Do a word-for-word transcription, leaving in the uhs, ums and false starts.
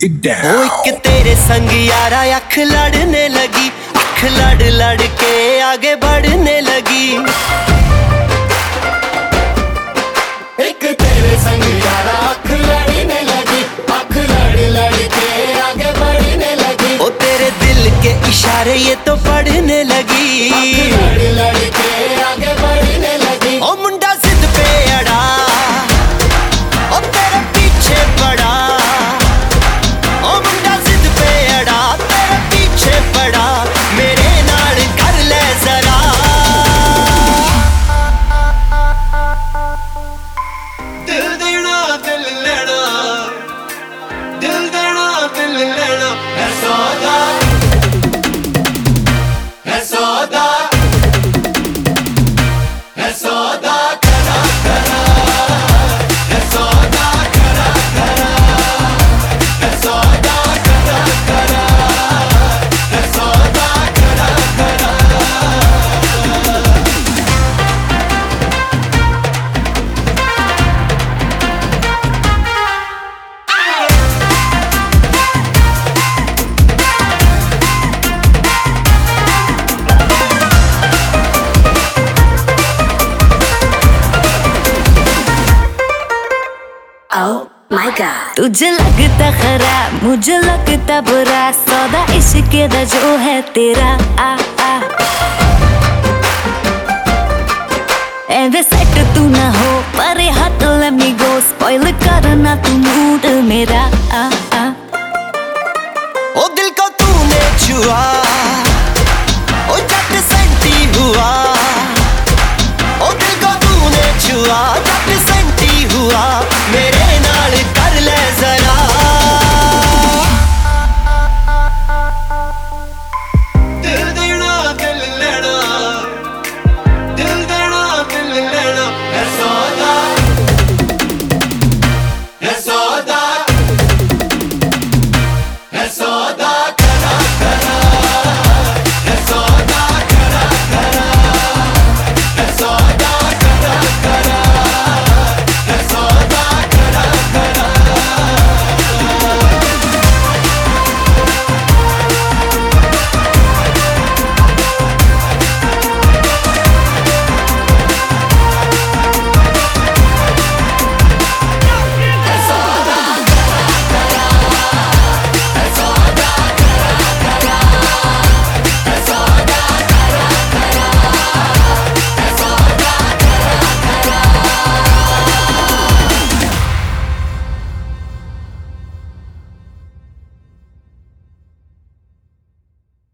it down. ओ एक तेरे संग यारा अख लड़ने लगी, अख लड़ लड़ के आगे बढ़ने लगी। एक तेरे संग यारा अख लड़ने लगी, अख लड़ लड़ के आगे बढ़ने लगी। ओ तेरे दिल के इशारे ये तो पढ़ने लगी, अख लड़ लड़ के आगे बढ़ने लगी। ओ मुंडा जिद पे अड़ा, ओ तेरे पीछे पड़ा। ओ मुंडा जिद पे अड़ा, तेरे पीछे पड़ा। मेरे नाल कर ले जरा। दिल देना दिल लेना, दिल देना दिल लेना है सौदा, है सौदा, है सौदा करा करा, है सौदा करा करा, है सौदा करा करा, है सौदा करा करा। Oh my God. तुझे लगता खराब, मुझे लगता बुरा, सौदा इश्क दा जो है तेरा। आ आ एवे सेट तू ना हो, परे हट let me go, स्पॉइल करना तू मूड मेरा।